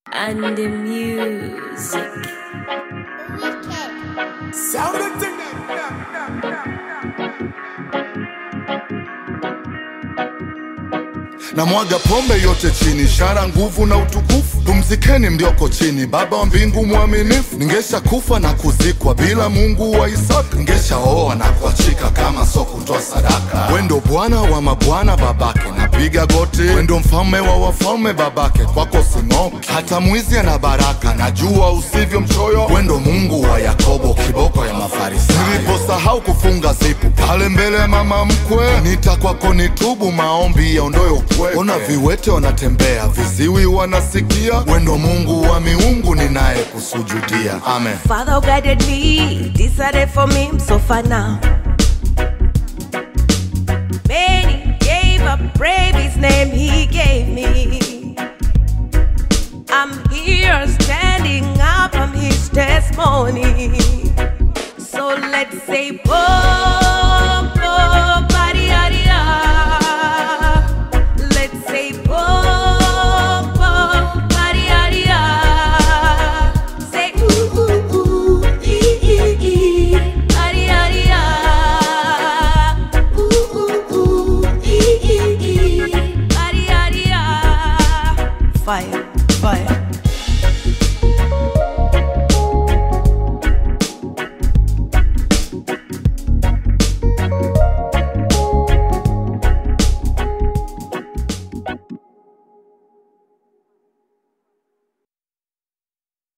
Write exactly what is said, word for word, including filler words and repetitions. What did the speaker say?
and the music. Wicked. Sound the thing. Na mwaga pombe yote chini, ishara nguvu na utukufu. Pumzikeni mlioko chini, Baba wa mbingu mwaminifu. Ningesha kufa na kuzikwa bila Mungu wa Isaka. Ningesha oa na kuachika kama so kutoa sadaka. Wendo Bwana wa mabwana babake, napiga goti. Wendo mfalme wa wafalme babake, kwako sing'oki. Hata mwizi ana baraka, najua usivyo mchoyo. Wendo Mungu wa Yakobo, kiboko ya Mafarisayo. Niliposahau kufunga zipu pale mbele ya mama mkwe, nita kwako nitubu, maombi yaondoe ukwe. Ona viwete wanatembea, viziwi wanasikia. Wendo Mungu wa miungu, ninaye kusujudia. Amen. Father guided me, decided for me, so far now. Many gave up, brave his name he gave me. I'm here standing up from his testimony. So let's say, oh.